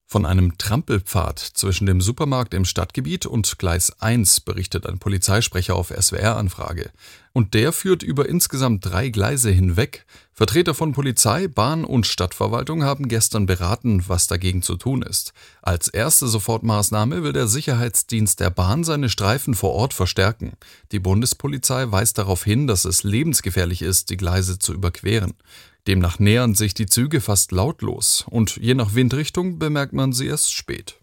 Von einem Trampelpfad zwischen dem Supermarkt im Stadtgebiet und Gleis 1 berichtet ein Polizeisprecher auf SWR-Anfrage. Und der führt über insgesamt 3 Gleise hinweg. Vertreter von Polizei, Bahn und Stadtverwaltung haben gestern beraten, was dagegen zu tun ist. Als erste Sofortmaßnahme will der Sicherheitsdienst der Bahn seine Streifen vor Ort verstärken. Die Bundespolizei weist darauf hin, dass es lebensgefährlich ist, die Gleise zu überqueren. Demnach nähern sich die Züge fast lautlos und je nach Windrichtung bemerkt man sie erst spät.